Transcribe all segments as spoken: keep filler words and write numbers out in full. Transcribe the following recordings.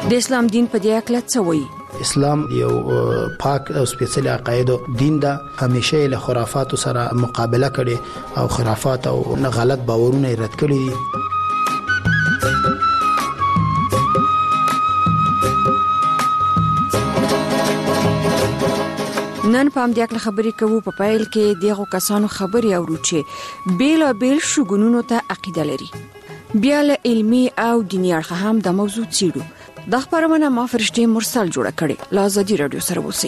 د اسلام دین په دې اړه څه وایي؟ اسلام یو پاک او سپیڅلی عقایدو دین ده. همیشه له خرافاتو سره مقابله کړي او خرافات او غلط باورونه رد کړي دي. نن په همدې اړه خبرې کوو. په پایل کې دغه کسانو خبرې اورو چې بیل بیل شګونونو ته عقیده لري. بیا له علمي او دیني اړخه هم د موضوع څیړو. د خبرونه ما فرشتي مرسل جوړه کړې. لا ازادي رادیو سره اوسئ.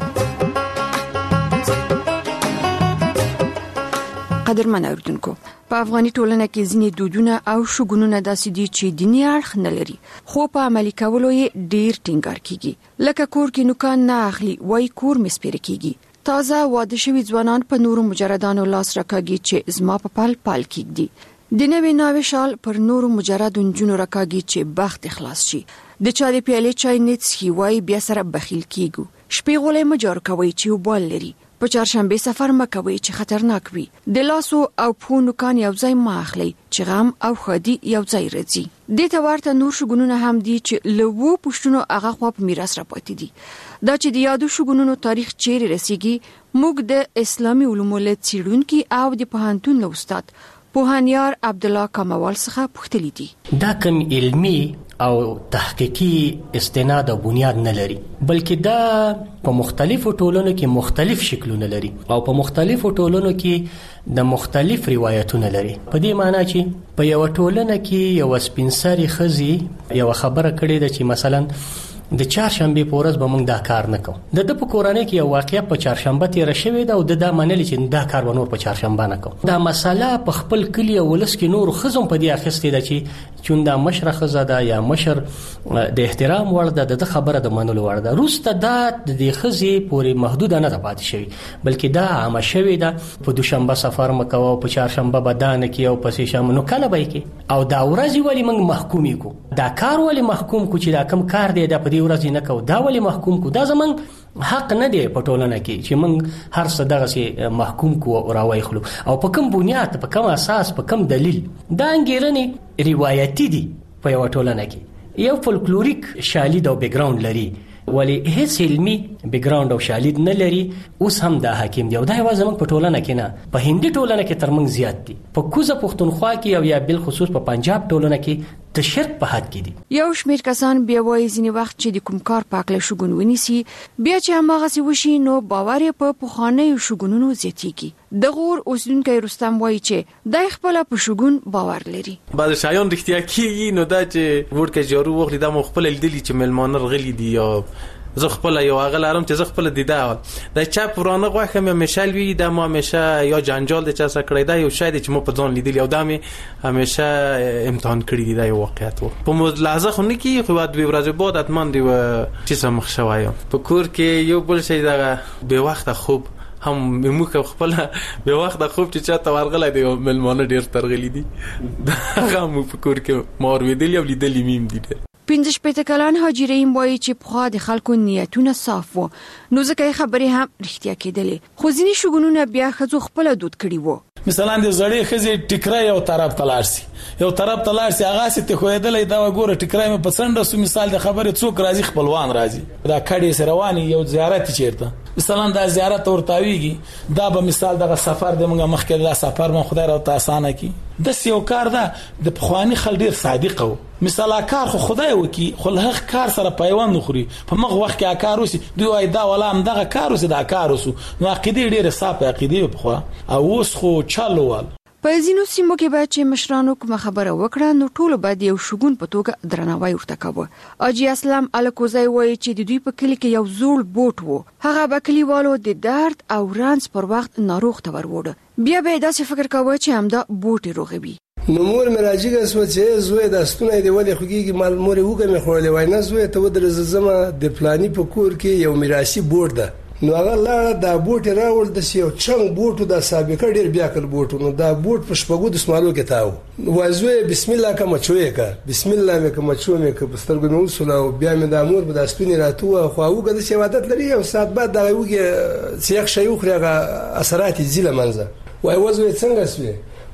قدرمن اوردونکو، په افغاني ټولنه کې ځینې دودونه او شګونونه داسې دي چې دیني اړخ نه لري، خو په عملي کولو یې ډیر ټینګار کیږي. لکه کور کې نوکان نه اخلي، وای کور مسپیر کیږي. تازه واده شوی ځوانان په نورو مجردانو لاس راکاږي چې زما په پال پال کیږي. د نوې ناوې شال پر نورو مجردو نجونو راکاږي چې بخت اخلاص شي. د چا د پیالې چای نڅخي وای بیا سره بخیل کیږو. شپې غولې مجار کوي چې وبال لري. په چهارشنبه سفر مکوي چې خطرناک وي. د لاسو او پونو کان یو ځای ماخلي چې غم او خادي یو ځای راځي. د تورته نور شګونونه هم دي چې لوو پښتونو هغه خو په میراث راپاتې دي. دا چې د یادو شګونونو تاریخ چیرې رسیږي، موږ د اسلامي علومو له څیړونکو او د پوهنتون له استاد پوهانیار عبدالله کموال څخه پوښتنه دي. دا کوم علمي او تحقیقي استناد او بنیاد نه لري، بلکې دا په مختلفو ټولنو کې مختلف شکلونه لري او په مختلفو ټولنو کې د مختلف روایتونه لري. په دې معنی چې په یو ټولنه کې یو سپینسري خزي یو خبره کړې ده چې مثلا د چهارشنبه په ورځ به موږ دا کار نه کوو. د د په کورانه کې یو واقعیا په چهارشنبه تیر شوی دا او د دا منل چې دا کار ونور په چهارشنبه نه کوو. دا مسله په خپل کلی ولس کې نور خزم په دې اخستې ده چې چون دا مشر خزه ده یا مشر د احترام وړ ده، د خبره د منلو وړ ده. روسته دا د خزي پورې محدود نه ده پاتې شوی، بلکې دا عام شوی ده. په دوشنبه سفر مکو او په چهارشنبه بدانه کې او په سه شنبه نو کله به کې او دا ورځ ولی موږ محکوم کو. دا کار ولی محکوم کو چې دا کم کار دی د ورځ نه کو، دا ولی محکوم کو. دا زمون حق نه دی په ټولنه کې چې موږ هر څه دغه سي محکوم کو او راوي خلو او په کوم بنیاد، په کوم اساس، په کوم دلیل. دا انګیرنې روایتي دي په یو ټولنه کې. یو فولکلوریک شالید او بیک گراوند لري ولی هیڅ علمي بیک گراوند او شالید نه لري. اوس هم دا حاکم دی او دا یوازې موږ په ټولنه کې نه، په هندي ټولنه کې ترمنځ زیات دي. په کوزه پښتونخوا کې او یا بل خصوص په پنجاب ټولنه کې د شرک په حد کې دي. یو شمېر کسان بیا وایي ځینې وخت چې د کوم کار پاکله شګون ونیسي، بیا چې هماغسې وشي نو باور یې په پخوانیو شګونونو زیاتېږي. د غور اوسیدونکی رستم وایي چې دی خپله په شګون باور لري. بعضې شیان رښتیا کېږي، نو دا چې وړکه جارو واخلي دا مو خپله لیدلي چې میلمانه رغلي دي یا زه خپل یو هغه لرم چې زه خپل دیده دا چا پرانه غوښه مې همیشه وی دا ما همیشه یا جنجال د چا سره کړی دا یو شاید چې مو په ځان لیدلی او دا مې همیشه امتحان کړی دی. دا یو واقعیت و په مو لحظه خو نه کې خو بعد دوه ورځې بعد اتمن دی و چې سم مخ شوایم په کور کې یو بل شي دا به وخت خوب هم موږ خپل به وخت خوب چې چاته ورغلای دی ملمانه ډیر ترغلی دي دا هم په کور کې مور ویدلی او لیدلی میم دي. پنځه شپېته کلن حاجي رحیم وایي چې پخوا د خلکو نیتونه صاف وو، نو ځکه خبرې هم رښتیا کېدلې. خو ځینې شګونونه بیا ښځو خپله دود کړي وو. مثلا د زړې ښځې ټیکری یو طرف ته لاړ سي، یو طرف ته لاړ سي، هغاسې ته ښویېدلی دا وګوره ټیکری مې په څنډه سو. مثال د خبرې څوک راځي، خپلوان راځي، دا کډې سره روانې یو زیارت چیرته مثلا دا زیارت ورتاویږي، دا به مثال دغه سفر د موږ مخکې دا سفر مون خدای راته اسانه کی. د یو کار دا د پخوانی خل ډیر صادق وو. مثال کار خو خدای وکي، خو له کار سره پیوند نخوري. په مغه وخت کې کار وسی دوی وای دا ولا هم دغه کار وسی دا کار وسو. نو عقیده ډیره صاف عقیده په خو او اوس خو چالووال. په ځینو سیمو کې باید چې مشرانو کوم خبره وکړه نو ټول باید یو شګون په توګه درناوی ورته کوي. اجي اسلام الکوزای وایي چې د دوی په کلی کې یو زوړ بوټ وو، هغه به کلیوالو د درد او رانس پر وخت ناروغ ته وروړ. بیا به داسې فکر کاوه چې همدا بوټ روغوي. نو مور مراجعه سو چې زوی د استونه دی ولې خوږي مال مور وګه مې خورلې وای نه زوی ته ودر زما د پلاني په کور کې یو میراثي بوټ ده. نو هغه لاړه دا بوټ راول د سیو چنګ بوټو د سابقه ډیر بیا کړ بوټو. نو دا بوټ په شپږو د سمالو کې تاو وازوی بسم الله کا مچوي کا بسم الله مې کا مچو مې کا بسترګو مې وسوله او بیا مې د امور په داستونی راتو خو اوګه د سیوادت لري او سات بعد دا وګه سیخ شي خو هغه اثرات زیله منځه وای وازوی څنګه سوی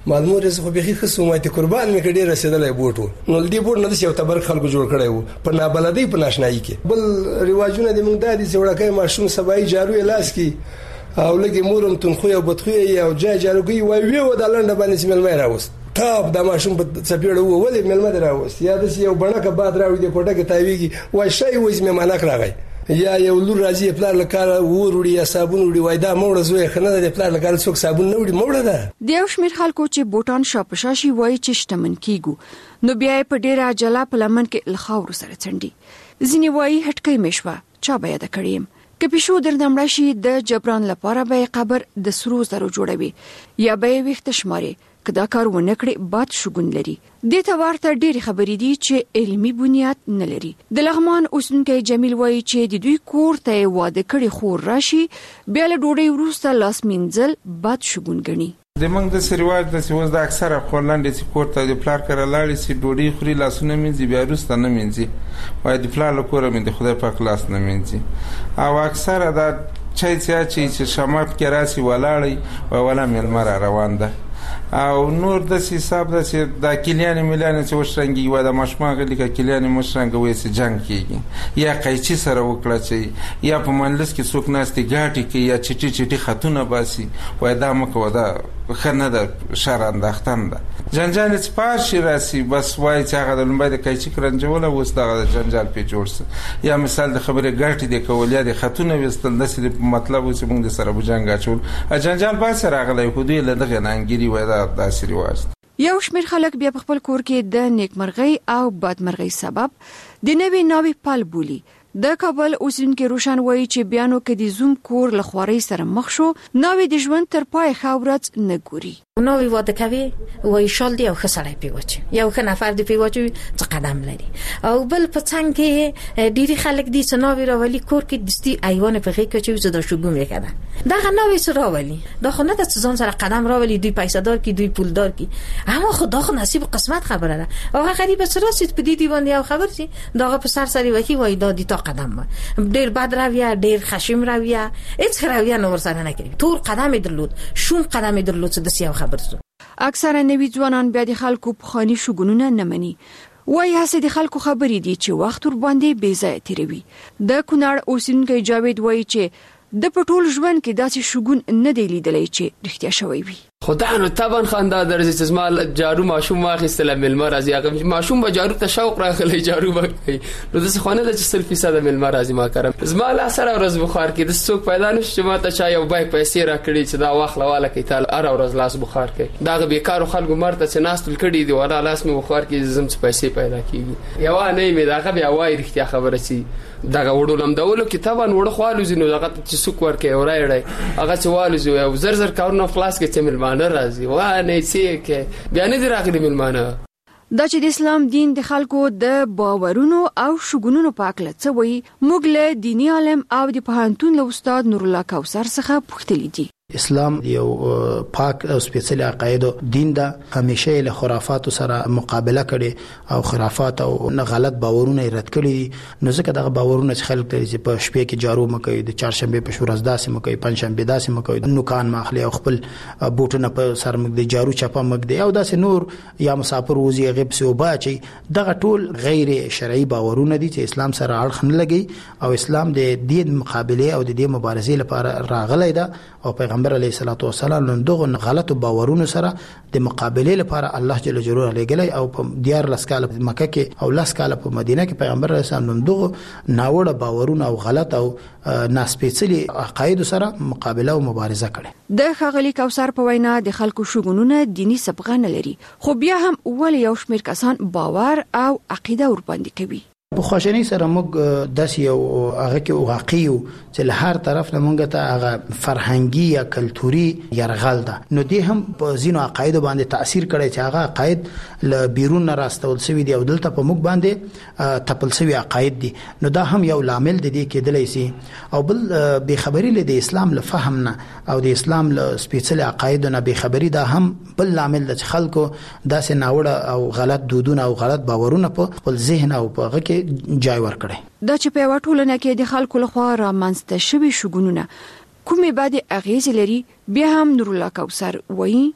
معلومه رسې خو به خصو ماته قربان مې کډې رسیدلې بوټو نو دې بوټ نه یو تبر خلکو جوړ کړی وو په نابلدۍ په ناشنایي کې بل رواجونه د موږ د دې وړکې ماشوم سبای جارو لاس کې او لګي مورم تنخو او بدخوي او جای جاروګي وای وی و د لنډ باندې سیمل مې راوست تاب د ماشوم په چپیړه وو ولې مل مې راوست یا د یو بڼکه باد راوړي د کوټه کې تاویږي وای شای وې مې مانک راغی یا یو لور راځي پلار لکاره وروړي یا صابون وړي وای دا موړه زوی خنه د پلار لکاره څوک صابون نه وړي موړه ده د یو شمېر خلکو چې بوټان شاپشاشي وای چې شتمن کیګو نو بیا په ډیره جلا په لمن کې لخاور سره څنډي ځینی وای هټکې مشوه چا به یاد کړیم که پښو درنمړ شي د جبران لپاره به قبر د سرو زرو جوړوي یا به وخت شماري کدا کار ونه کړي باد شګون لري د ته ورته ډېری خبرې دي چې علمي بنیاد نه لري د لغمان اوسنکي جمیل وایي چې د دوی کور ته واده کړي خور راشي بیا له ډوډۍ وروسته لاس مینځل باد شګون غني د موږ د سریواج د سیوز د اکثره خورلاندې چې کوړه د پلار کړه لاړې سي ډوډۍ خوري لاسونه مینځي بیا وروسته نه مینځي وای د پلار له کوره مې د خدای پاک لاس نه مینځي او اکثره دا چای چې چې شمات کې راسي ولاړی او ولا ملمر روان ده او نور د حساب د چې د کلیان مليان چې وشرنګي و د مشماغ لیکه کلیان مشرنګ وې چې جنگ کیږي یا قایچی سره وکړه چې یا په منلس کې څوک ناستي ګاټي کې یا چټي چټي خاتونه باسي وای دا مکو دا خنه د شر اندختن ده جنجال چې پارشي راسي بس وای چې هغه د لمبای د قایچی کرنجوله وس دغه جنجال په جوړس یا مثال د خبره ګاټي د کولیا د خاتونه وستل د سې مطلب چې موږ د سره بجنګ اچول جنجال با سره غلې خودي له دغه نانګيري وای دا داسې رواج یو شمېر خلک بیا په خپل کور کې د نیکمرغۍ او بدمرغۍ سبب د نوې نوې پال بولی د کابل اوسیدونکو روشن وایي چې بیانو کې د زوم کور لخواري سره مخ شو نوې د ژوند تر پای خاورت نه ګوري نوې واده کوي وای شال دی او خسړای پیوچي یو ښه نفر دی پیوچي څه قدم لري او بل په څنګه کې ډيري خلک دي چې نوې راولي کور کې دستي ایوان په غي کې چې د شګوم وکړه دا نوې سره راولي دا خو نه د ځان سره قدم راولي دوی پیسادار کی دوی پولدار کی اما خدا خو نصیب قسمت خبره ده او غریب سره سید په دې دیوان یو خبر شي دا په سر سری وکی وای دا دي تا قدم ډیر بد راویا ډیر خشم راویا هیڅ راویا نور سره نه کوي تور قدم درلود شوم قدم درلود څه د سیاو خبرته اکثره نوی ځوانان بیا د خلکو په خاني شګونونه نه مني وای هڅه د خلکو خبرې دي چې وخت ور باندې بې ځای تیروي د کونړ اوسینکي جاوید وای چې د پټول ژوند کې داسې شګون نه دی لیدلای چې رښتیا شوی وي خدای نو طبعا خندا درځي چې زما جارو ماشوم واخیستل ملمر راځي هغه ماشوم به جارو ته شوق راغلی جارو وکړي نو د څخونه د صفر فیصد ملمر راځي ما کارم زما لا سره ورځ بخار کې د څوک پیدا نشي ما ته چا یو بای پیسې را کړی چې دا واخلواله کې تعال ار ورځ لاس بخار کې دا بیکارو خلکو مرته چې ناستل کړي دی ولا لاس مې بخار کې زم څه پیسې پیدا کیږي یو نه مې دا غبي وای رښتیا خبره سي دا وړولم دولو کتابان وړ خوالو زینو دغه چې څوک ورکه اورایړای هغه چې والو زو او زر زر کارونه خلاص کې چې ملمانه راځي وای نه سي کې بیا نه دی راغلي ملمانه دا چې د اسلام دین د خلکو د باورونو او شګونونو په اړه څه وایي موږ له دیني عالم او د پوهنتون له استاد نور الله کوثر څخه پوښتنه دي اسلام یو پاک او سپیڅلي عقاید دین ده همیشه له خرافات سره مقابله کړي او خرافات او غلط باورونه رد کړي نو ځکه دغه باورونه چې خلک ته په شپې کې جارو مکوي د چهارشنبه په شورز داسې مکوي پنځشنبه داسې مکوي نو کان ماخلي او خپل بوټونه په سر مګ د جارو چپا مګ دی او داسې نور یا مسافر وزي غیب سو باچي دغه ټول غیر شرعي باورونه دي چې اسلام سره اړه نه لګي او اسلام د دین مقابله او د دې مبارزې لپاره راغلی ده او پیغمبر علیه الصلاۃ والسلام نن دغه غلط باورونو سره د مقابله لپاره الله جل جلاله لګلای او په دیار لسکاله مکه کې او لسکاله په مدینه کې پیغمبر علیه السلام نن دغه ناوړه باورونه او غلط او ناسپېڅلي عقاید سره مقابله او مبارزه کړي د خغلی کوثر په وینا د خلکو شګونونه دینی سبقه نه لري خو بیا هم ول یو شمیر کسان باور او عقیده ور باندې کوي په خوشنۍ سره موږ داسې یو هغه کې واقعي چې له هر طرف نه موږ ته هغه فرهنګي یا کلتوري يرغل ده نو دې هم په زینو عقاید باندې تاثیر کړی چې هغه عقاید له بیرون راستول شوی دی او دلته په موږ باندې تپل شوی عقاید دي نو دا هم یو لامل دی کې دلای سي او بل به خبري له د اسلام له فهم نه او د اسلام له سپیڅلي عقاید نه به خبري دا هم بل لامل د خلکو داسې ناوړه او غلط دودونه او غلط باورونه په خپل ذهن او په هغه جای ورکړي دا چې په وټولنه کې د خلکو لخوا رامنځته شوي شګونونه کومې بعد اغیز لري بیا هم نور الله کوثر وایي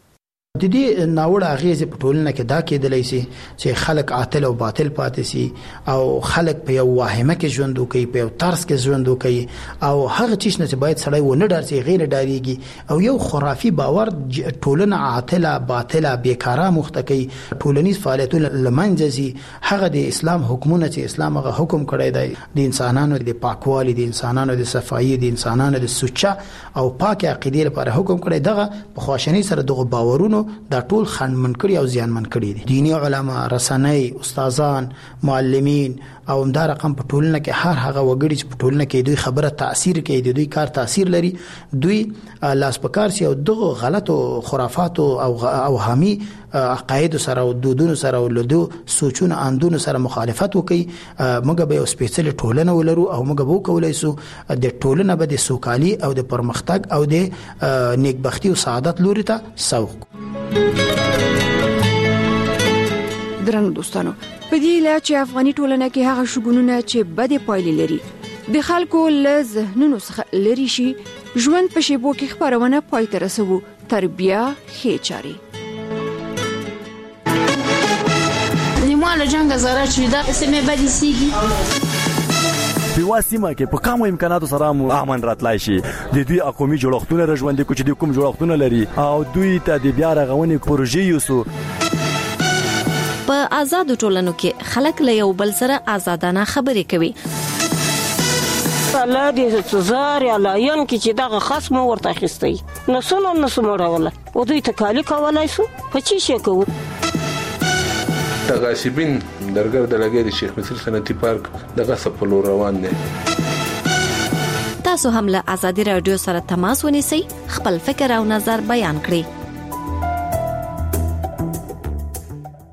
د دې ناوړه اغیزې په ټولنه کې دا کېدلی شي چې خلک عاطل او باطل پاتې شي او خلک په یو واهمه کې ژوند وکړي، په یو طرز کې ژوند وکړي او هغه چیز نه چې باید سړی ونه ډارسي غیر ډاریږي او یو خرافي باور ټولنه عاطله باطله بیکاره مخته کوي، ټولنیز فعالیتونه لمنځه ځي. هغه د اسلام حکمونه چې اسلام هغه حکم کړی دی د انسانانو د پاکوالي، د انسانانو د صفایي، د انسانانو د سوچه او پاک عقیدې لپاره حکم کړی، دغه په خواشنۍ سره دغه باورونو دا ټول خنډمن کړي او زیانمن کړي دي. دینی علما، رسنۍ، استادان، معلمین او همدا رقم په ټولنه کې هر هغه وګړي چې په ټولنه کې دوی خبره تاثیر کوي، دوی کار تاثیر لري، دوی لاس پکار سي او دغه غلطو خرافاتو او اوهامي عقاید سره او دودونو سره او لدو سوچونه اندونو سره مخالفت وکي. موږ به یو سپیشل ټولنه ولرو او موږ به وکولای سو د ټولنه به د سوکالي او د پرمختګ او د نیکبختي او سعادت لوري ته سوق. درنو دوستانو، په دې لا چې افغاني ټولنه کې هغه شګونونه چې بده پایلې لري د خلکو له ذهنونو څخه لري شي، ژوند په شیبو کې خبرونه پای ته رسوو. تربیه ښې چاري نیماله جنگ زره چې دا سمې بدې سیږي په سیمه کې په کومو امکاناتو سره مو امن راتلای شي. د دوی اقومي جوړښتونه رژوندې کو چې د کوم جوړښتونه لري او دوی ته د بیا رغونې پروژې یوسو. په آزاد ټولنو کې خلک له یو بل سره آزادانه خبرې کوي. الله دې سزار یا لاین کې چې دغه خصم ورته خستي نسونه نسمړوله او دوی ته کالی کولای شو په چی شي کوو. تغاشبین درګر د لګې د شیخ مصر صنعتي پارک دغه سپلو روان دي. تاسو هم له آزادي رادیو سره تماس ونیسئ، خپل فکر او نظر بیان کړئ.